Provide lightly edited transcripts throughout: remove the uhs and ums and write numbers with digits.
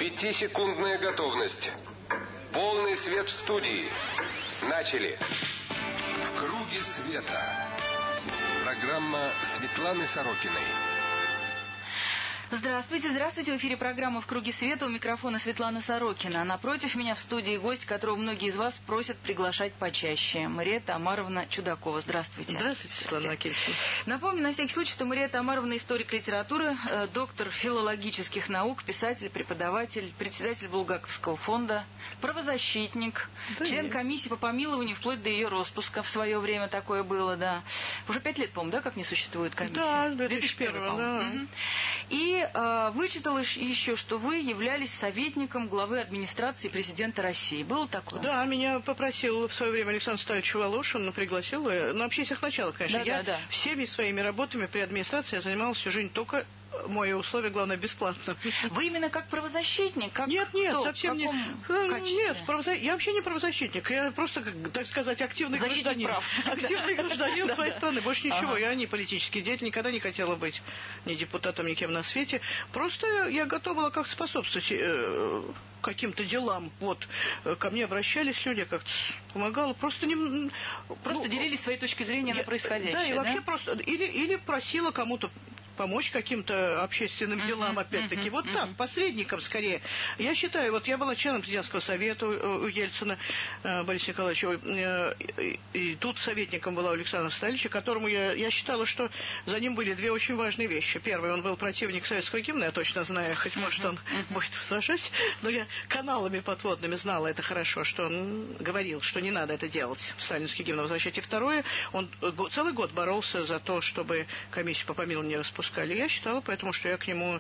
5-секундная готовность. Полный свет в студии. Начали. В круге света. Программа Светланы Сорокиной. Здравствуйте, здравствуйте. В эфире программа «В круге света». У микрофона Светлана Сорокина. Напротив меня в студии гость, которого многие из вас просят приглашать почаще. Мария Тамаровна Чудакова. Здравствуйте. Здравствуйте, Светлана Акельевна. Напомню, на всякий случай, что Мария Тамаровна историк литературы, доктор филологических наук, писатель, преподаватель, председатель Булгаковского фонда, правозащитник, член комиссии по помилованию вплоть до ее распуска. В свое время такое было, да. Уже 5 лет, по-моему, да, как не существует комиссия? Да, 2001, да. И вычитала еще, что вы являлись советником главы администрации президента России. Было такое? Да, меня попросил в свое время Александр Ставич Волошин, пригласил. На общественных началах, конечно. Да. Всеми своими работами при администрации я занималась всю жизнь только... Мое условие, главное, бесплатно. Вы именно как правозащитник? Как нет, кто? совсем не. Нет, я вообще не правозащитник. Я просто, так сказать, активный гражданин. Активный гражданин своей страны. Больше ничего. Я не политический деятель, никогда не хотела быть ни депутатом, ни кем на свете. Просто я готова была как способствовать каким-то делам. Вот, ко мне обращались люди, как-то помогала. Просто делились своей точкой зрения на происходящее. Да, и вообще просто... Или просила кому-то помочь каким-то общественным делам, опять-таки. Вот так, посредником скорее. Я считаю, вот я была членом президентского совета у Ельцина Бориса Николаевича, и тут советником была у Александра Сталича, которому я считала, что за ним были две очень важные вещи. Первый, он был противник советского гимна, я точно знаю, хоть может он будет возражать, но я каналами подводными знала это хорошо, что он говорил, что не надо это делать, сталинский гимн возвращать. И второе, он целый год боролся за то, чтобы комиссию по помилованию не распускали. Я считала, поэтому что я к нему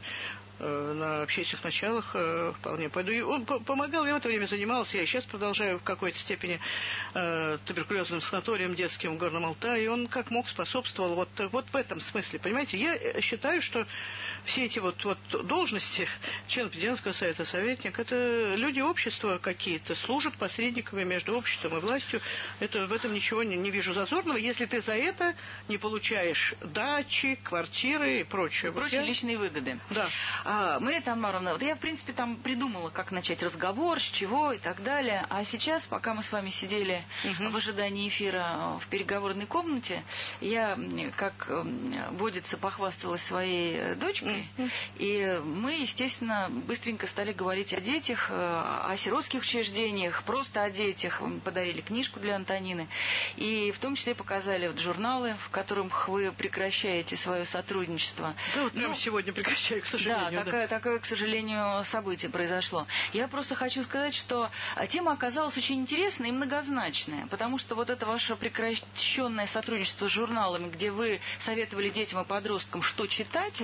на общественных началах вполне пойду. И он помогал, я в это время занималась, я и сейчас продолжаю в какой-то степени туберкулезным санаторием детским в Горном Алтае, и он как мог способствовал вот в этом смысле, понимаете. Я считаю, что все эти вот должности, член президентского совета, советник, это люди общества какие-то, служат посредниками между обществом и властью. Это, в этом ничего не вижу зазорного, если ты за это не получаешь дачи, квартиры и прочее. Прочие личные выгоды. Да. Мария Тамаровна, вот я, в принципе, там придумала, как начать разговор, с чего и так далее. А сейчас, пока мы с вами сидели в ожидании эфира в переговорной комнате, я, как водится, похвасталась своей дочкой. И мы, естественно, быстренько стали говорить о детях, о сиротских учреждениях, просто о детях. Мы подарили книжку для Антонины. И в том числе показали вот журналы, в которых вы прекращаете свое сотрудничество. Да, вот прямо сегодня прекращаю, к сожалению. Да, такое, к сожалению, событие произошло. Я просто хочу сказать, что тема оказалась очень интересная и многозначная, потому что вот это ваше прекращенное сотрудничество с журналами, где вы советовали детям и подросткам, что читать,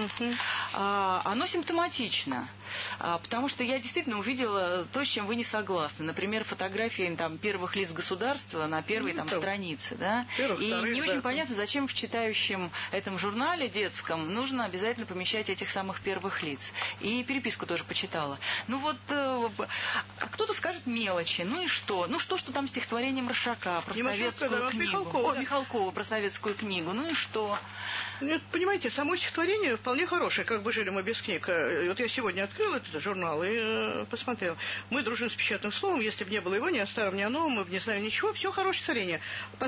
оно симптоматично. Потому что я действительно увидела то, с чем вы не согласны. Например, фотографии там, первых лиц государства на первой странице. Да? И не очень понятно, зачем в читающем этом журнале детском нужно обязательно помещать этих самых первых лиц. И переписку тоже почитала. Ну вот, кто-то скажет мелочи. Ну и что? Ну что там стихотворение Маршака про советскую книгу? Михалкова про советскую книгу. Ну и что? Нет, понимаете, само стихотворение вполне хорошее, как бы жили мы без книг. Вот я сегодня открыл этот журнал и посмотрел. Мы дружим с печатным словом, если бы не было его, ни о старом, ни о новом, мы бы не знали ничего. Все хорошее стихотворение.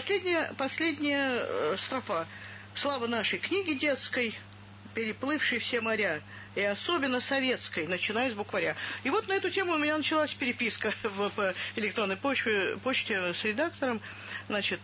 Последняя строфа. Слава нашей книги детской, переплывшей все моря, и особенно советской, начиная с букваря. И вот на эту тему у меня началась переписка в электронной почте с редактором. Значит,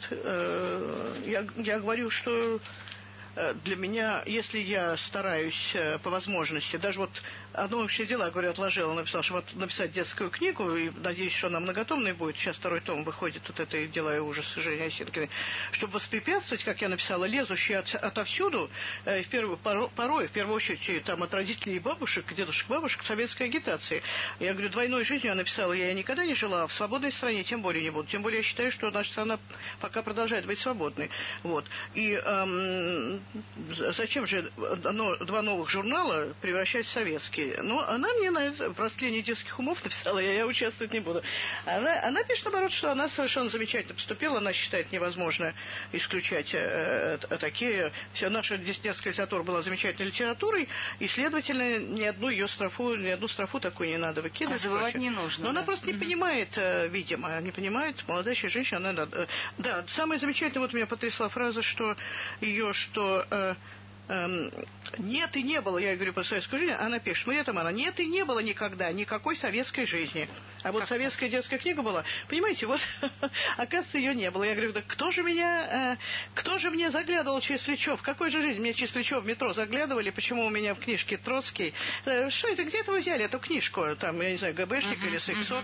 я говорю, что для меня, если я стараюсь по возможности, даже вот одно общее дело, говорю, отложила, написала, чтобы написать детскую книгу, и надеюсь, что она многотомной будет, сейчас второй том выходит, вот это «Дела и ужасы» Жени Осинкиной, чтобы воспрепятствовать, как я написала, лезущие отовсюду, порой, в первую очередь, там, от родителей и бабушек, дедушек, бабушек, советской агитации. Я говорю, двойной жизнью я написала, я никогда не жила, в свободной стране тем более не буду. Тем более я считаю, что наша страна пока продолжает быть свободной. Вот. И зачем же два новых журнала превращать в советские? Ну, она мне на это в растлении детских умов написала, я участвовать не буду. Она пишет, наоборот, что она совершенно замечательно поступила, она считает невозможно исключать такие. Вся наша детская литература была замечательной литературой, и, следовательно, ни одну строфу такую не надо выкидывать. Забывать не нужно. Но она просто не понимает, видимо, не понимает, молодая женщина, она... Да, самое замечательное, вот меня потрясла фраза, что нет и не было, я говорю по советской жизни, она пишет, Мария Тамара, нет и не было никогда никакой советской жизни. А вот советская детская книга была, понимаете, вот, оказывается, ее не было. Я говорю, да кто же мне заглядывал через плечо, в какой же жизни? Мне через плечо в метро заглядывали, почему у меня в книжке Троцкий. Что это, где-то вы взяли эту книжку, там, я не знаю, ГБшник или Сексот.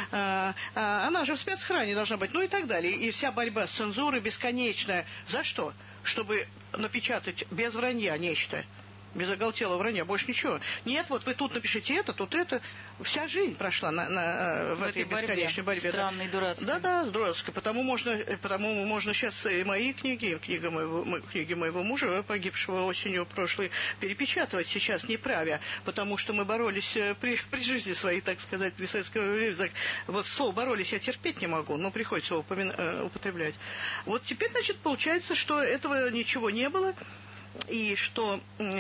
Она же в спецхране должна быть, ну и так далее. И вся борьба с цензурой бесконечная. За что? Чтобы напечатать без вранья нечто, без оголтелого вранья, больше ничего. Нет, вот вы тут напишите это, тут это. Вся жизнь прошла в этой бесконечной борьбе. Странной, дурацкой. Да, дурацкой. Потому можно сейчас и мои книги, книги моего мужа, погибшего осенью прошлой, перепечатывать сейчас не правя, потому что мы боролись при жизни своей, так сказать, при советском времени. Вот слово «боролись» я терпеть не могу, но приходится его употреблять. Вот теперь, значит, получается, что этого ничего не было, и что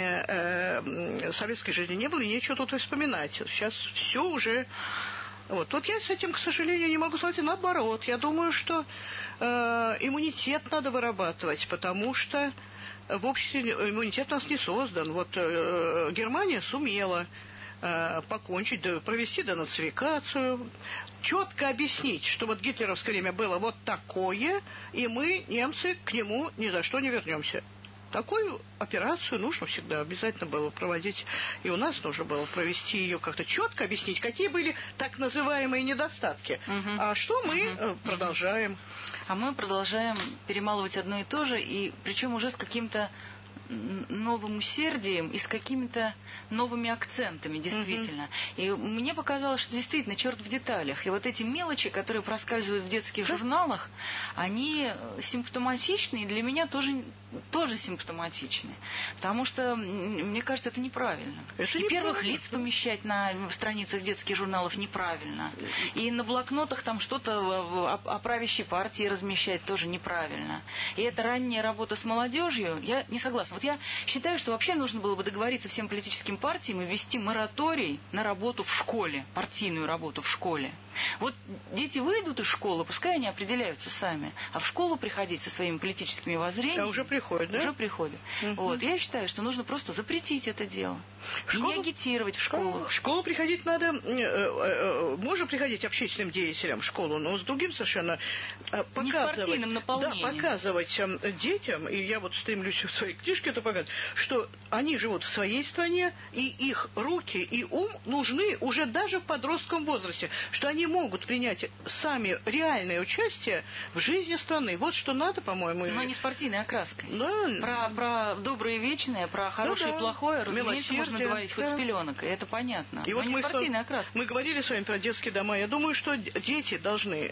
советской жизни не было, и нечего тут вспоминать. Сейчас все уже... Вот я с этим, к сожалению, не могу сказать. Наоборот, я думаю, что иммунитет надо вырабатывать, потому что в обществе иммунитет у нас не создан. Вот Германия сумела покончить, провести денацификацию, четко объяснить, что вот гитлеровское время было вот такое, и мы, немцы, к нему ни за что не вернемся. Такую операцию нужно всегда обязательно было проводить, и у нас нужно было провести ее как-то четко, объяснить, какие были так называемые недостатки, а что мы продолжаем. А мы продолжаем перемалывать одно и то же, и причем уже с каким-то новым усердием и с какими-то новыми акцентами, действительно. И мне показалось, что действительно черт в деталях. И вот эти мелочи, которые проскальзывают в детских журналах, они симптоматичны, и для меня тоже симптоматичны. Потому что, мне кажется, это неправильно. И первых лиц помещать на страницах детских журналов неправильно. И на блокнотах там что-то о правящей партии размещать тоже неправильно. И эта ранняя работа с молодежью, я не согласна. Вот я считаю, что вообще нужно было бы договориться всем политическим партиям и ввести мораторий на работу в школе, партийную работу в школе. Вот дети выйдут из школы, пускай они определяются сами, а в школу приходить со своими политическими воззрениями... А уже приходят, да? Уже приходят. Вот. Я считаю, что нужно просто запретить это дело. Не агитировать в школу. В школу приходить надо... Можно приходить общественным деятелям в школу, но с другим совершенно... Не с партийным наполнением. Да, показывать детям, и я вот стремлюсь в своей книжке это показать, что они живут в своей стране, и их руки и ум нужны уже даже в подростковом возрасте, что они могут принять сами реальное участие в жизни страны. Вот что надо, по-моему. Но не с партийной окраской. Да. Про доброе и вечное, про хорошее и плохое, разумеется, можно говорить хоть с пеленок, и это понятно. И но вот не с партийной окраской. Мы говорили с вами про детские дома. Я думаю, что дети должны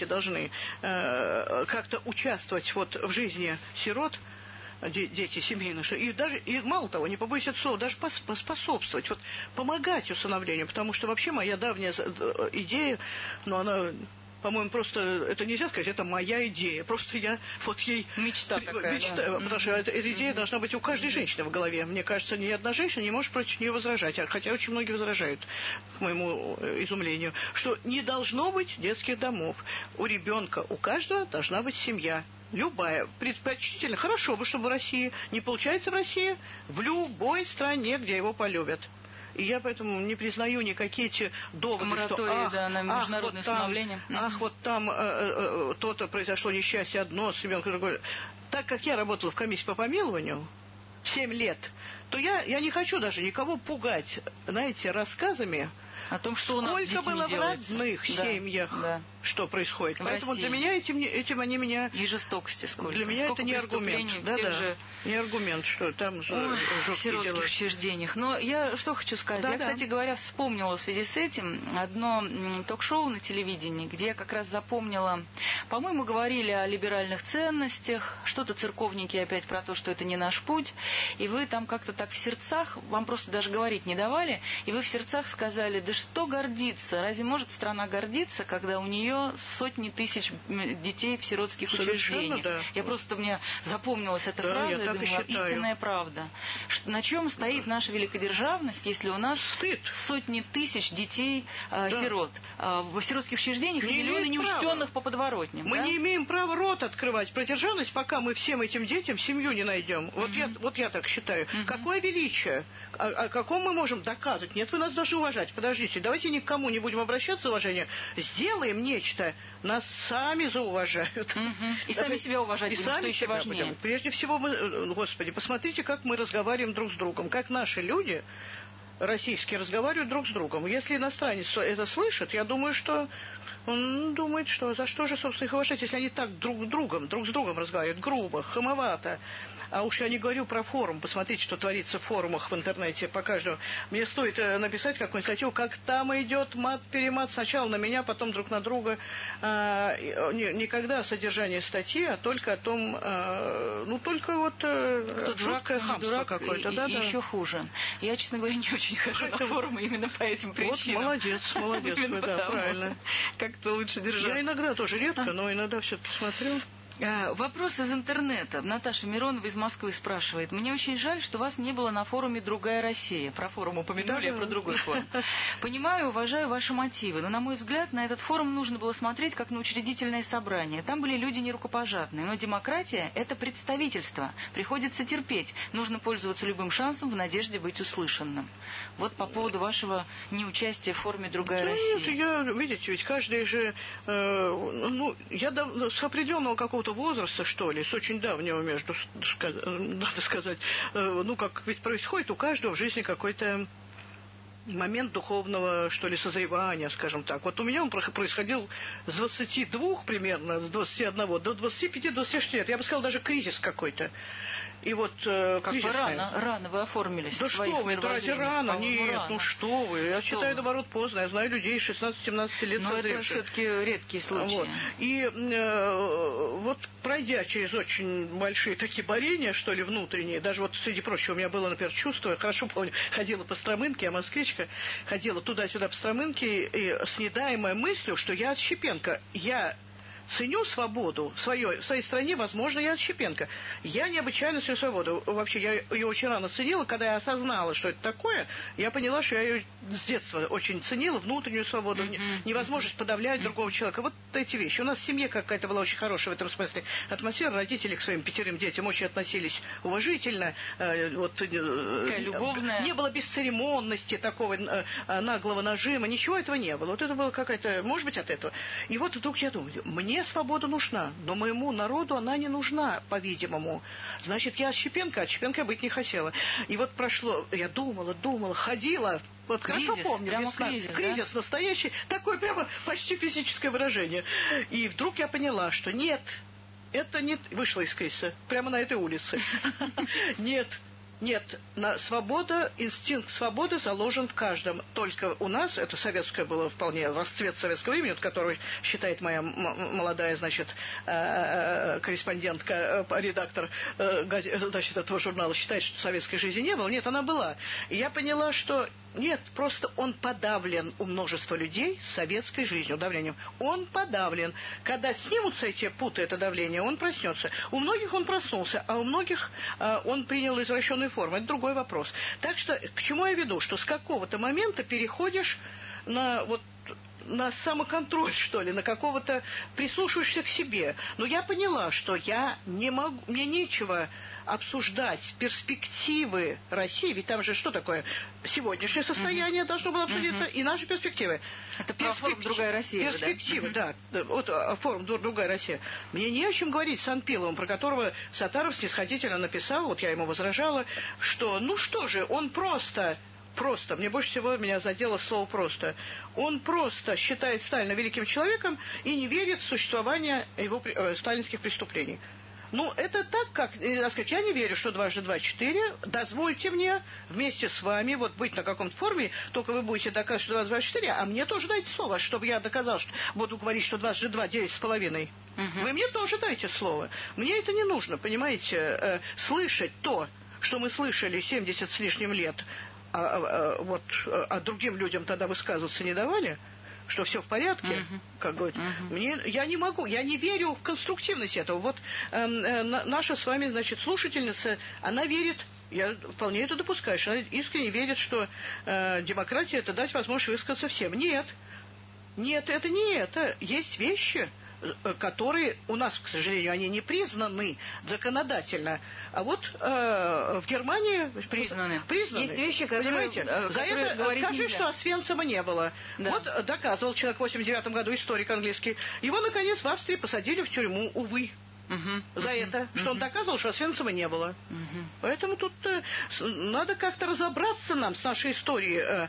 как-то участвовать вот в жизни сирот, дети семейные, и мало того, не побоюсь этого слова, даже поспособствовать, вот, помогать усыновлению, потому что вообще моя давняя идея, но она, по-моему, просто, это нельзя сказать, это моя идея, просто я вот ей... Мечта такая, да. Потому что эта идея должна быть у каждой женщины в голове. Мне кажется, ни одна женщина не может против нее возражать, хотя очень многие возражают, к моему изумлению, что не должно быть детских домов. У ребенка, у каждого должна быть семья. Любая, предпочтительно, хорошо бы, чтобы в России, не получается в России, в любой стране, где его полюбят. И я поэтому не признаю никакие эти доводы, моратории, что на международное усыновление. Вот там то-то произошло несчастье одно с ребенком другое. Так как я работала в комиссии по помилованию 7 лет, то я не хочу даже никого пугать, знаете, рассказами о том, что у нас сколько было в родных семьях. Да. что происходит. Поэтому России. для меня этим они меня... И жестокости сколько. Для меня сколько это не аргумент. Да. Не аргумент, что там жесткие дела. В учреждениях. Но я что хочу сказать. Я, кстати говоря, вспомнила в связи с этим одно ток-шоу на телевидении, где я как раз запомнила, по-моему, говорили о либеральных ценностях, что-то церковники опять про то, что это не наш путь, и вы там как-то так в сердцах, вам просто даже говорить не давали, и вы в сердцах сказали, да что гордиться, разве может страна гордиться, когда у нее сотни тысяч детей в сиротских учреждениях? Да. Мне запомнилась эта фраза, я думаю, истинная правда. На чем стоит наша великодержавность, если у нас сотни тысяч детей-сирот в сиротских учреждениях и миллионы неучтенных по подворотням? Мы не имеем права рот открывать про державность, пока мы всем этим детям семью не найдем. Вот я так считаю. Какое величие? О каком мы можем доказывать? Нет, вы нас должны уважать. Подождите, давайте никому не будем обращаться за уважением. Сделаем нечто, нас сами зауважают. И сами себя уважать будем, что еще важнее. Прежде всего, Господи, посмотрите, как мы разговариваем друг с другом, как наши люди российские разговаривают друг с другом. Если иностранец это слышит, я думаю, что он думает, что за что же, собственно, их уважать, если они так друг с другом разговаривают, грубо, хамовато. А уж я не говорю про форум. Посмотрите, что творится в форумах в интернете по каждому. Мне стоит написать какую-нибудь статью, как там идет мат-перемат. Сначала на меня, потом друг на друга. Никогда о содержании статьи, а только о том, жуткое хамство какое-то. И еще хуже. Я, честно говоря, не очень хожу на форумы именно по этим причинам. Молодец, да, правильно. Как-то лучше держаться. Я иногда тоже редко, но иногда все-таки смотрю. Вопрос из интернета. Наташа Миронова из Москвы спрашивает. Мне очень жаль, что вас не было на форуме «Другая Россия». Про форум упомянули, а про другой форум. Понимаю и уважаю ваши мотивы, но, на мой взгляд, на этот форум нужно было смотреть как на учредительное собрание. Там были люди нерукопожатные. Но демократия – это представительство. Приходится терпеть. Нужно пользоваться любым шансом в надежде быть услышанным. Вот по поводу вашего неучастия в форуме «Другая Россия». Видите, ведь каждый же... я с определенного какого-то возраста, что ли, с очень давнего, надо сказать, как ведь происходит у каждого в жизни какой-то момент духовного, что ли, созревания, скажем так. Вот у меня он происходил с 22 примерно, с 21 до 25-26 лет. Я бы сказал, даже кризис какой-то. И вот рано вы оформились. Да что вы, это разве рано? Нет, что вы. Я считаю, наоборот, поздно. Я знаю людей 16-17 лет. Но это все-таки редкие случаи. И пройдя через очень большие такие борения, что ли, внутренние, даже вот среди прочего у меня было, например, чувство, я хорошо помню, ходила по Стромынке, я москвичка, ходила туда-сюда по Стромынке, и с недаемой мыслью, что я отщепенка. Я ценю свободу в своей стране, возможно, я отщепенка. Я необычайно ценю свободу. Вообще, я ее очень рано ценила. Когда я осознала, что это такое, я поняла, что я ее с детства очень ценила, внутреннюю свободу, невозможность подавлять другого человека. Вот эти вещи. У нас в семье какая-то была очень хорошая в этом смысле атмосфера. Родители к своим 5 детям очень относились уважительно. Любовная. Не было бесцеремонности, такого наглого нажима. Ничего этого не было. Вот это было какая-то, может быть, от этого. И вот вдруг я думаю, мне свобода нужна, но моему народу она не нужна, по-видимому. Значит, я отщепенка, отщепенкой быть не хотела. И вот прошло, я думала, ходила, вот кризис, хорошо помню, весна, кризис да? Настоящий, такое прямо почти физическое выражение. И вдруг я поняла, что нет, это не... Вышла из кризиса, прямо на этой улице. Нет, свобода, инстинкт свободы заложен в каждом. Только у нас, это советское было вполне, расцвет советского времени, который считает моя молодая, корреспондентка, редактор, этого журнала, считает, что советской жизни не было. Нет, она была. И я поняла, что нет, просто он подавлен у множества людей советской жизнью, давлением. Он подавлен. Когда снимутся эти путы, это давление, он проснется. У многих он проснулся, а у многих он принял извращенную форму. Это другой вопрос. Так что, к чему я веду? Что с какого-то момента переходишь на самоконтроль, что ли, на какого-то прислушиваешься к себе. Но я поняла, что я не могу, мне нечего обсуждать перспективы России, ведь там же что такое? Сегодняшнее состояние должно было обсудиться, и наши перспективы. Это про форум «Другая Россия». Перспективы, да. Вот форум «Другая Россия». Мне не о чем говорить с Анпиловым, про которого Саттаров снисходительно написал, вот я ему возражала, что, он просто просто, мне больше всего меня задело слово «просто». Он просто считает Сталина великим человеком и не верит в существование его сталинских преступлений. Ну, это так, как, так сказать, я не верю, что 2 × 2 = 4. Дозвольте мне вместе с вами вот быть на каком-то форуме, только вы будете доказывать, что 2 × 2 = 4, а мне тоже дайте слово, чтобы я доказал, что буду говорить, что 2 × 2 = 9,5. Вы мне тоже дайте слово. Мне это не нужно, понимаете, слышать то, что мы слышали 70 с лишним лет, а другим людям тогда высказываться не давали, что все в порядке, как говорит, я не могу, я не верю в конструктивность этого. Вот наша с вами, значит, слушательница, она верит, я вполне это допускаю, что она искренне верит, что демократия — это дать возможность высказаться всем. Нет, это не это. Есть вещи, которые у нас, к сожалению, они не признаны законодательно, а вот в Германии признаны. Есть вещи, которые, понимаете, за это скажи, нельзя. Что Освенцима не было. Да. Вот доказывал человек в 89 году, историк английский. Его, наконец, в Австрии посадили в тюрьму, увы. За это, что он доказывал, что Освенцима не было. Поэтому тут надо как-то разобраться нам с нашей историей.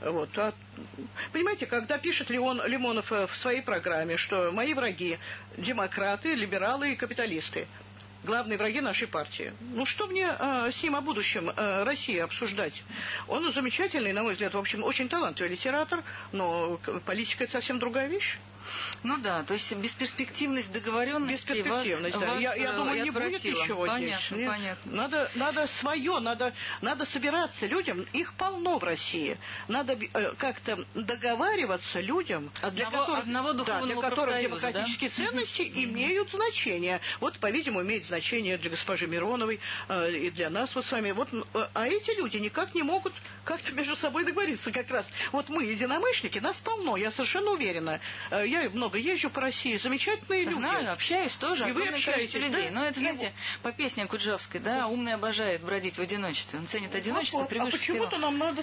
Понимаете, когда пишет Лимонов в своей программе, что мои враги — демократы, либералы и капиталисты, главные враги нашей партии. Ну, что мне с ним о будущем России обсуждать? Он замечательный, на мой взгляд, в общем, очень талантливый литератор, но политика — это совсем другая вещь. Ну да, то есть бесперспективность договоренности. Бесперспективность, да. Я думаю, не будет ничего здесь. Понятно. Надо свое, надо собираться людям. Их полно в России. Надо как-то договариваться людям, для которых демократические ценности имеют значение. Вот, по-видимому, имеет значение для госпожи Мироновой и для нас вот с вами. Вот, а эти люди никак не могут как-то между собой договориться как раз. Вот мы, единомышленники, нас полно, я совершенно уверена. Я много езжу по России, замечательные люди. Знаю, общаюсь тоже, и вы общаетесь, людей. Да? Но это, знаете, по песням Куджавской, да, умный обожает бродить в одиночестве. Он ценит одиночество превыше всего. Почему-то нам надо,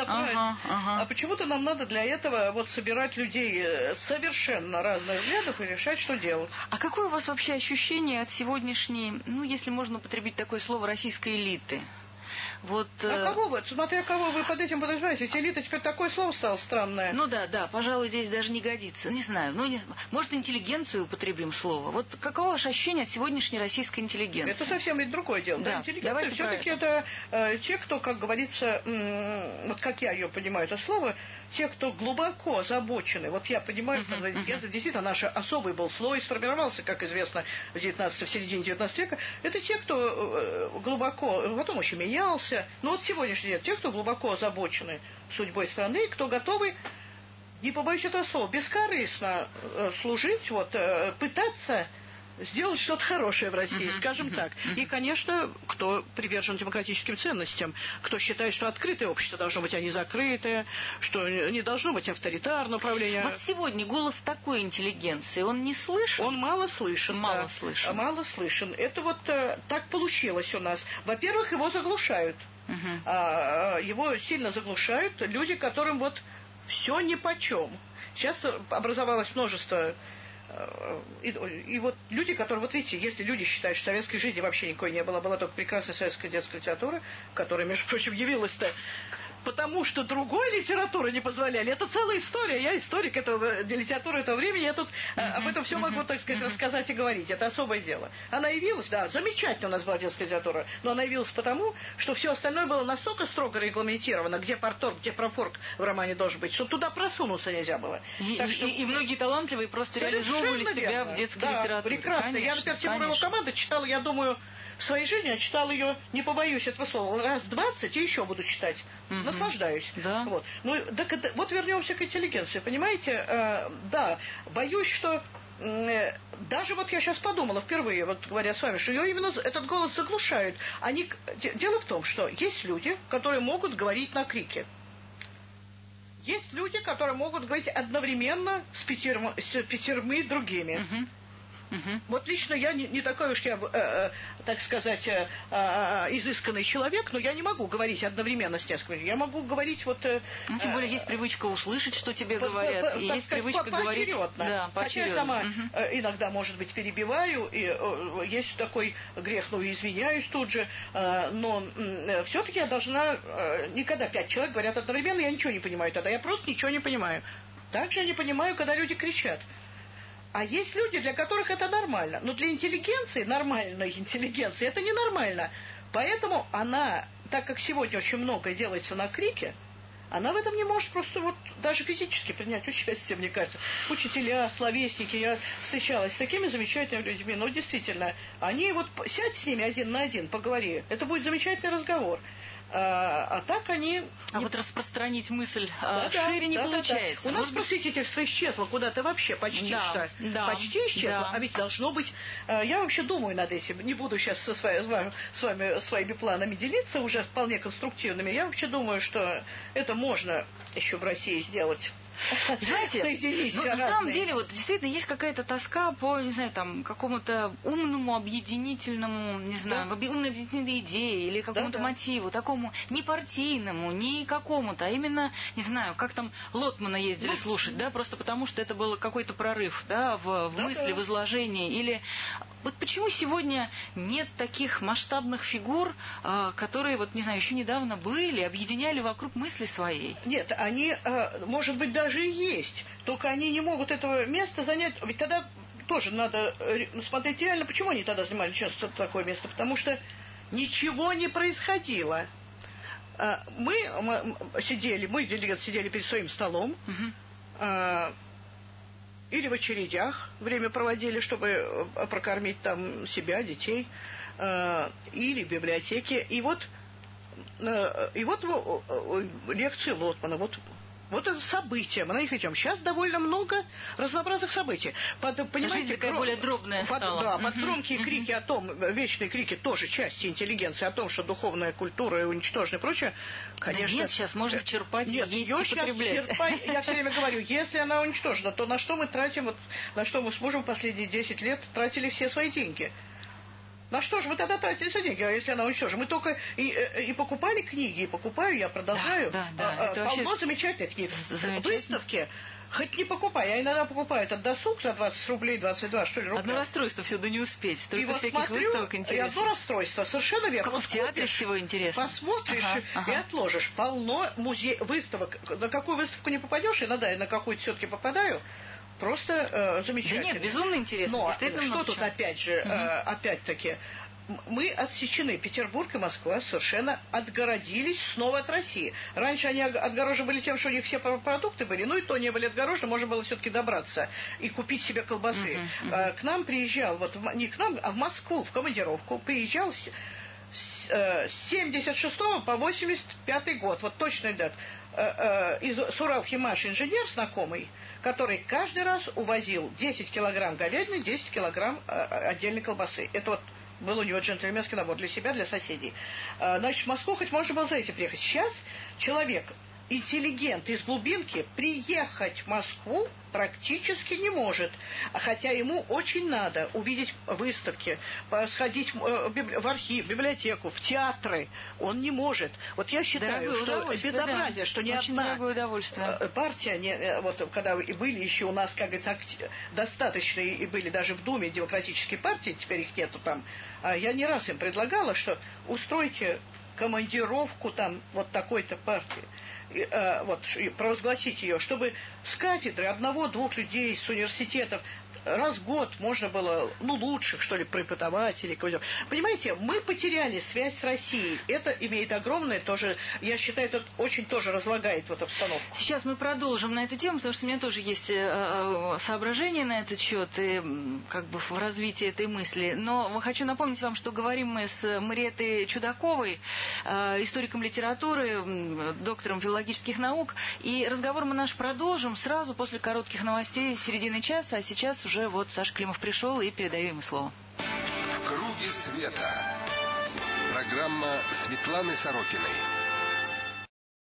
а почему-то нам надо для этого вот собирать людей совершенно разных взглядов и решать, что делать. А какое у вас вообще ощущение от сегодняшней, ну, если можно употребить такое слово, российской элиты? Вот, кого вы? Смотря кого вы под этим подразумеваете. Ведь элита теперь такое слово стало странное. Ну да, пожалуй, здесь даже не годится. Не знаю, может, интеллигенцию употребим слово. Вот каково ваше ощущение от сегодняшней российской интеллигенции? Это совсем ведь другое дело. Да, интеллигенция все-таки это те, кто, как говорится, вот как я ее понимаю, это слово, те, кто глубоко озабочены. Вот я понимаю, действительно, наш особый был слой сформировался, как известно, в середине 19 века. Это те, кто глубоко, потом еще менялся. Но вот сегодняшний день, те, кто глубоко озабочены судьбой страны, кто готовы, не побоюсь этого слова, бескорыстно служить, пытаться сделать что-то хорошее в России, скажем так. И, конечно, кто привержен демократическим ценностям, кто считает, что открытое общество должно быть, а не закрытое, что не должно быть авторитарное управление. Вот сегодня голос такой интеллигенции, он не слышен? Он мало слышен. Мало слышен. Это вот так получилось у нас. Во-первых, его заглушают. Его сильно заглушают люди, которым вот все нипочем. Сейчас образовалось множество. И вот люди, которые, вот видите, если люди считают, что советской жизни вообще никакой не было, была только прекрасная советская детская литература, которая, между прочим, явилась-то потому, что другой литературы не позволяли. Это целая история. Я историк литературы этого времени. Я тут об этом все могу, так сказать, рассказать и говорить. Это особое дело. Она явилась, да, замечательно у нас была детская литература, но она явилась потому, что все остальное было настолько строго регламентировано, где парторг, где профорг в романе должен быть, что туда просунуться нельзя было. И многие талантливые просто реализовывали себя в детской литературе. Прекрасно. Конечно, я, например, Тимура его команду читала, я думаю, в своей жизни я читала ее, не побоюсь этого слова, раз 20 и еще буду читать. Наслаждаюсь. Да. Вот. Вот вернемся к интеллигенции. Понимаете, да, боюсь, что даже вот я сейчас подумала впервые, вот говоря с вами, что ее именно этот голос заглушают. Дело в том, что есть люди, которые могут говорить на крике. Есть люди, которые могут говорить одновременно с 5 другими. Вот лично я не такой уж я, так сказать, изысканный человек, но я не могу говорить одновременно с несколькими. Я могу говорить вот... тем более есть привычка услышать, что тебе говорят, и есть привычка говорить... Да, хотя я сама иногда, может быть, перебиваю, и есть такой грех, ну, извиняюсь тут же, но все-таки я должна... Никогда 5 человек говорят одновременно, я ничего не понимаю тогда, я просто ничего не понимаю. Также я не понимаю, когда люди кричат. А есть люди, для которых это нормально. Но для интеллигенции, нормальной интеллигенции, это ненормально. Поэтому она, так как сегодня очень многое делается на крике, она в этом не может просто вот даже физически принять участие, мне кажется. Учителя, словесники, я встречалась с такими замечательными людьми. Но действительно, они вот сядь с ними один на один, поговори. Это будет замечательный разговор. А так они... А вот распространить мысль шире не получается. У нас просветительство исчезло куда-то вообще, почти что. Почти исчезло. А ведь должно быть... Я вообще думаю над этим. Не буду сейчас с вами своими планами делиться, уже вполне конструктивными. Я вообще думаю, что это можно еще в России сделать. Знаете, на самом деле, вот действительно есть какая-то тоска по, не знаю, там, какому-то умному, объединительному, не знаю, умной объединительной идее или какому-то мотиву, такому не партийному, не какому-то, а именно, не знаю, как там Лотмана ездили слушать, да, просто потому что это был какой-то прорыв, да, в мысли, в изложении, или... Вот почему сегодня нет таких масштабных фигур, которые, вот, не знаю, еще недавно были, объединяли вокруг мысли своей? Нет, они, может быть, даже и есть, только они не могут этого места занять, ведь тогда тоже надо смотреть реально, почему они тогда занимали часто такое место, потому что ничего не происходило. Мы делегаты, сидели перед своим столом, или в очередях время проводили, чтобы прокормить там себя, детей, или в библиотеке. И вот лекции Лотмана, вот это события, мы на них идем. Сейчас довольно много разнообразных событий. Жизнь такая более дробная стала. Под громкие крики о том, вечные крики тоже части интеллигенции, о том, что духовная культура уничтожена и прочее, конечно... Да нет, сейчас можно черпать, нет, есть ее и потреблять. Я все время говорю, если она уничтожена, то на что мы тратим, вот, на что мы с мужем последние 10 лет тратили все свои деньги? На что же вы тогда тратили все деньги, если она уничтожена? Мы только и покупали книги, и покупаю, я продолжаю. Полно замечательных книг. Выставки, хоть не покупай. Я иногда покупаю этот досуг за 20 рублей, 22, что ли, рублей. Одно расстройство всюду не успеть. Столько и вот всяких смотрю, выставок интересных. И одно расстройство, совершенно верно. Как в театре всего интересно. Посмотришь и отложишь. Полно выставок. На какую выставку не попадешь, иногда я на какую-то все-таки попадаю. Просто замечательно. Да нет, безумно интересно. Но действительно что много тут чего. опять же, опять-таки, мы отсечены, Петербург и Москва совершенно отгородились снова от России. Раньше они отгорожены были тем, что у них все продукты были, ну и то не были отгорожены, можно было все-таки добраться и купить себе колбасы. К нам приезжал, вот не к нам, а в Москву в командировку приезжал с 76 по 85 год, вот точный дат, из Уралхимаш инженер знакомый, который каждый раз увозил 10 килограмм говядины, 10 килограмм отдельной колбасы. Это вот был у него джентльменский набор для себя, для соседей. Значит, в Москву хоть можно было за этим приехать. Сейчас человек, интеллигент из глубинки, приехать в Москву практически не может. Хотя ему очень надо увидеть выставки, сходить в архив, в библиотеку, в театры. Он не может. Вот я считаю, что безобразие, что ни одна партия, вот когда были еще у нас, как говорится, достаточные, и были даже в Думе демократические партии, теперь их нету там. Я не раз им предлагала, что устройте командировку там вот такой-то партии. Вот, провозгласить ее, чтобы с кафедры одного-двух людей с университетов раз в год можно было, лучших, что ли, преподавателей. Понимаете, мы потеряли связь с Россией. Это имеет огромное тоже, я считаю, это очень тоже разлагает вот обстановку. Сейчас мы продолжим на эту тему, потому что у меня тоже есть соображения на этот счет и как бы в развитии этой мысли. Но хочу напомнить вам, что говорим мы с Мариэттой Чудаковой, историком литературы, доктором филологических наук. И разговор мы наш продолжим сразу после коротких новостей середины часа. А сейчас уже вот Саша Климов пришел, и передаю ему слово. В круге света. Программа Светланы Сорокиной.